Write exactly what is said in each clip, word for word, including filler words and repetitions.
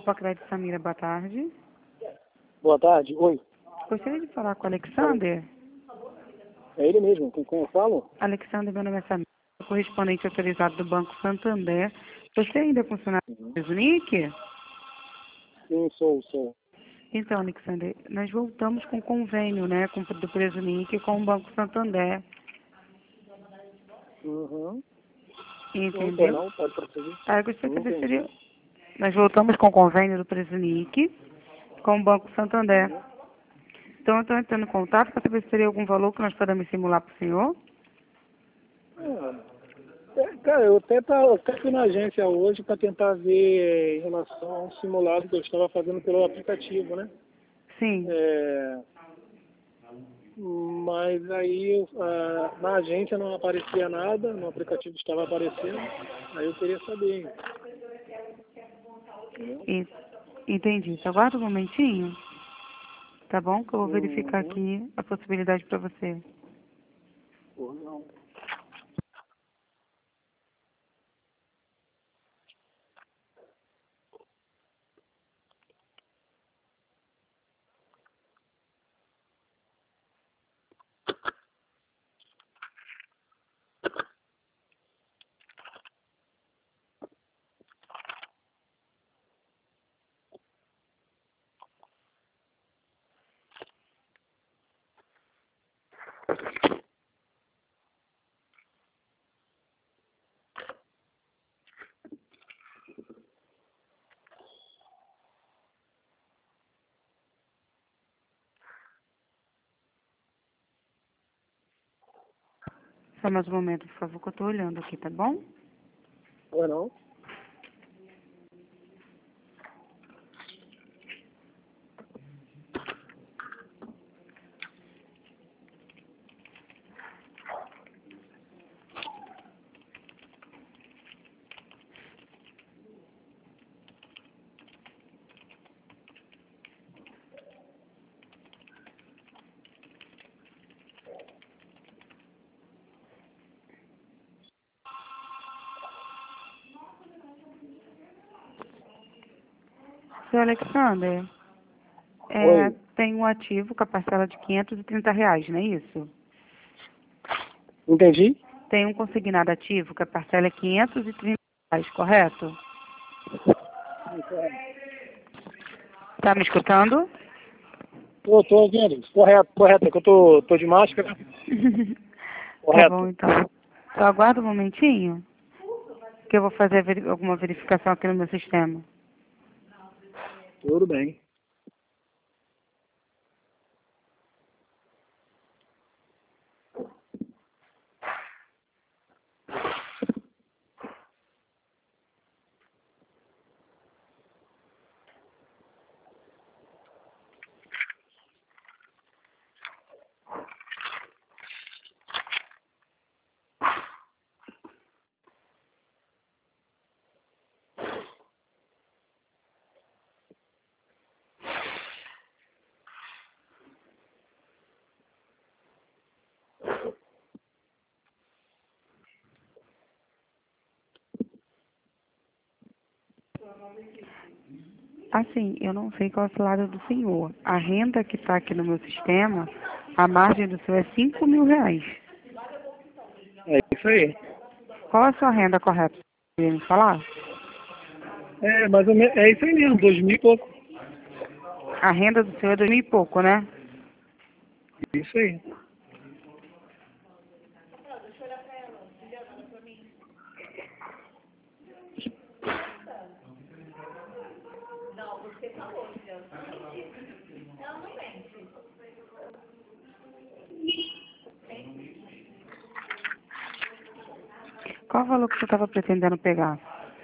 Opa, Crédito Samira, boa tarde. Boa tarde, oi. Gostaria de falar com o Alexander. É ele mesmo, com quem eu falo? Alexander, meu nome é Samira, correspondente autorizado do Banco Santander. Você ainda é funcionário Uhum. do Zunic? Sim, sou, sou. Então, Alexander, nós voltamos com convênio, né, com, do Presunic com o Banco Santander. Uhum. Não, pode Entendeu? não, pode prosseguir. Tá, eu gostaria de Não saber se entendi. seria... Nós voltamos com o convênio do Presunic com o Banco Santander. Uhum. Então, eu estou entrando em contato para saber se teria algum valor que nós podemos simular para o senhor. Ah, é, cara, eu até, tá, eu até fui na agência hoje para tentar ver em relação a um simulado que eu estava fazendo pelo aplicativo, né? Sim. É, mas aí ah, na agência não aparecia nada, no aplicativo estava aparecendo, aí eu queria saber, entendeu? E, entendi. Só aguarda um momentinho, tá bom? Que eu vou verificar Uhum. aqui a possibilidade para você. Pô, não. Só mais um momento, por favor, que eu estou olhando aqui, tá bom? Pô, não. Seu Alexander, é, Oi, tem um ativo com a parcela de quinhentos e trinta reais, não é isso? entendi? Tem um consignado ativo que a parcela é quinhentos e trinta reais, correto? Tá me escutando? Tô, tô ouvindo. Correto, correto. É que eu tô, tô de máscara. Tá bom, Correto. então. Só aguarda um momentinho, que eu vou fazer veri- alguma verificação aqui no meu sistema. Tudo bem. Assim, eu não sei qual é o salário do senhor. A renda que está aqui no meu sistema, a margem do senhor é cinco mil reais. É isso aí. Qual é a sua renda correta? Poderia me falar? É, mais ou menos, é isso aí mesmo, dois mil e pouco. A renda do senhor é dois mil e pouco, né? Isso aí. Qual o valor que você estava pretendendo pegar?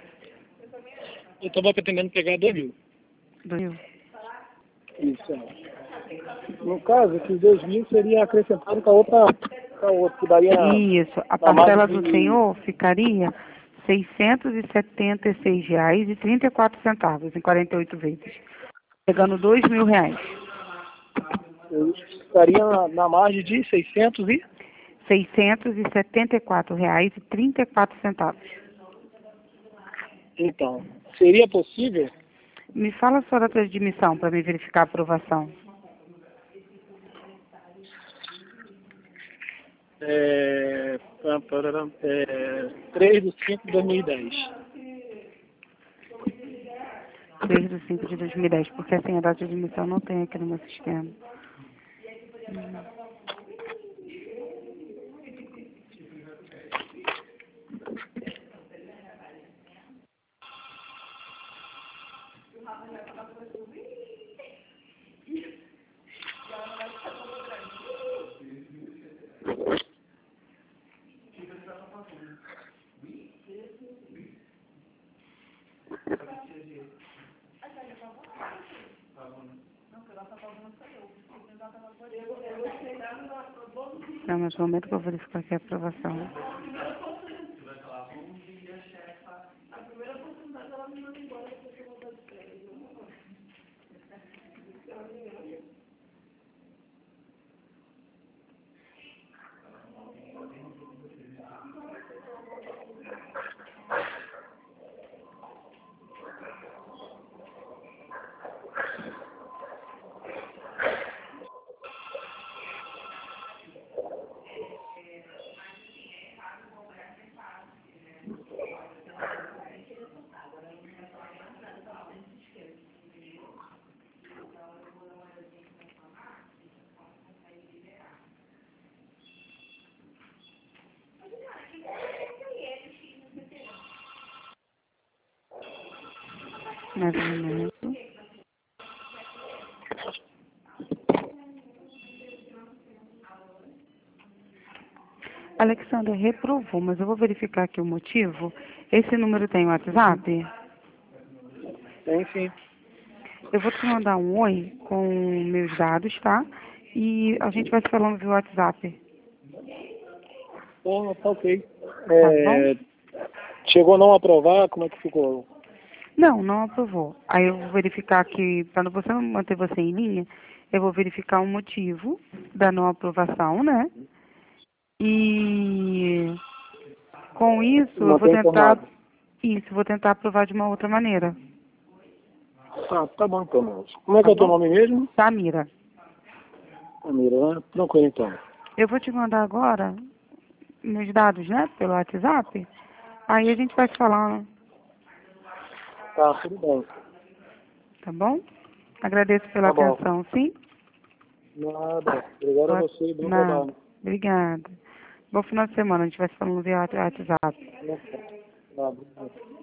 Eu tava pretendendo pegar dois mil. Do mil? Isso aí. No caso, esses dois mil seria acrescentado com a outra, com a outra, que daria Isso. A na parcela margem do de... senhor ficaria seiscentos e setenta e seis reais e trinta e quatro centavos em quarenta e oito vezes, pegando dois mil reais. Eu estaria na, na margem de seiscentos e... Seiscentos e setenta e quatro reais e trinta e quatro centavos. Então, seria possível? Me fala a sua data de admissão para me verificar a aprovação. É, pam, pararam, é, três de cinco de dois mil e dez. três de cinco de dois mil e dez, porque assim a data de admissão não tem aqui no meu sistema. Não, mas no momento que eu vou verificar aqui a aprovação. Mais um momento. Alexandra reprovou, mas eu vou verificar aqui o motivo. Esse número tem WhatsApp? Tem sim. Eu vou te mandar um oi com meus dados, tá? E a gente vai se falando via WhatsApp. Oh, tá ok. Tá É, bom? chegou a não aprovar, como é que ficou? Não, não aprovou. Aí eu vou verificar que, para você não manter você em linha, eu vou verificar o motivo da não aprovação, né? E com isso eu vou Mantém tentar. informado. Isso, vou tentar aprovar de uma outra maneira. Tá, tá bom então, moço. Como é que Tá é o teu bom? nome mesmo? Samira. Amira, né? Tranquilo então. Eu vou te mandar agora meus dados, né? Pelo WhatsApp. Aí a gente vai se falando, Tá, tudo bem. tá bom? Agradeço pela Tá bom. atenção, sim? Nada. Obrigado a Boa... você e bom Nada. trabalho. Obrigada. Bom final de semana. A gente vai se falando via WhatsApp. Nada.